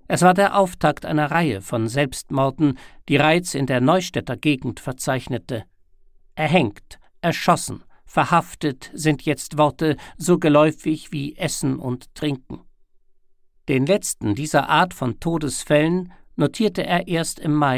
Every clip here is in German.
Es war der Auftakt einer Reihe von Selbstmorden, die Reitz in der Neustädter Gegend verzeichnete. Erhängt, erschossen, verhaftet sind jetzt Worte so geläufig wie Essen und Trinken. Den letzten dieser Art von Todesfällen notierte er erst im Mai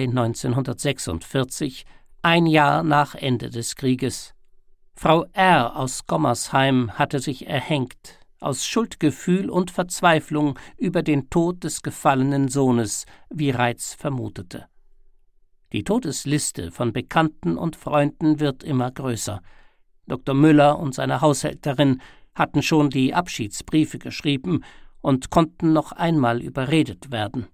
1946, ein Jahr nach Ende des Krieges. Frau R. aus Gommersheim hatte sich erhängt, aus Schuldgefühl und Verzweiflung über den Tod des gefallenen Sohnes, wie Reitz vermutete. Die Todesliste von Bekannten und Freunden wird immer größer. Dr. Müller und seine Haushälterin hatten schon die Abschiedsbriefe geschrieben und konnten noch einmal überredet werden.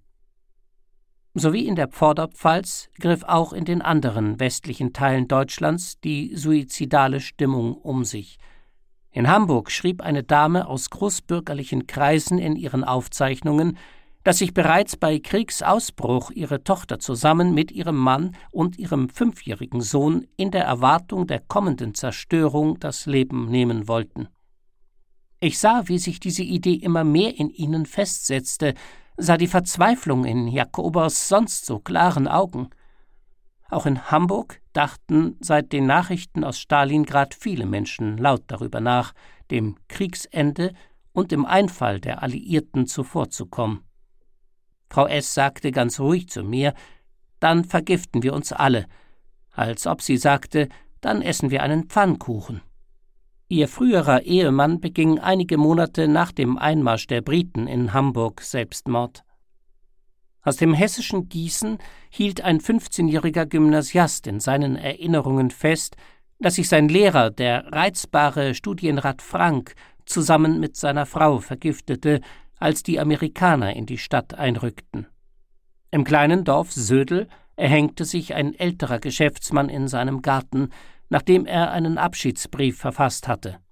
So wie in der Vorderpfalz griff auch in den anderen westlichen Teilen Deutschlands die suizidale Stimmung um sich. In Hamburg schrieb eine Dame aus großbürgerlichen Kreisen in ihren Aufzeichnungen, dass sich bereits bei Kriegsausbruch ihre Tochter zusammen mit ihrem Mann und ihrem 5-jährigen Sohn in der Erwartung der kommenden Zerstörung das Leben nehmen wollten. Ich sah, wie sich diese Idee immer mehr in ihnen festsetzte, sah die Verzweiflung in Jakobers sonst so klaren Augen. Auch in Hamburg dachten seit den Nachrichten aus Stalingrad viele Menschen laut darüber nach, dem Kriegsende und dem Einfall der Alliierten zuvorzukommen. Frau S. sagte ganz ruhig zu mir, dann vergiften wir uns alle, als ob sie sagte, dann essen wir einen Pfannkuchen. Ihr früherer Ehemann beging einige Monate nach dem Einmarsch der Briten in Hamburg Selbstmord. Aus dem hessischen Gießen hielt ein 15-jähriger Gymnasiast in seinen Erinnerungen fest, dass sich sein Lehrer, der reizbare Studienrat Frank, zusammen mit seiner Frau vergiftete, als die Amerikaner in die Stadt einrückten. Im kleinen Dorf Södel erhängte sich ein älterer Geschäftsmann in seinem Garten, nachdem er einen Abschiedsbrief verfasst hatte.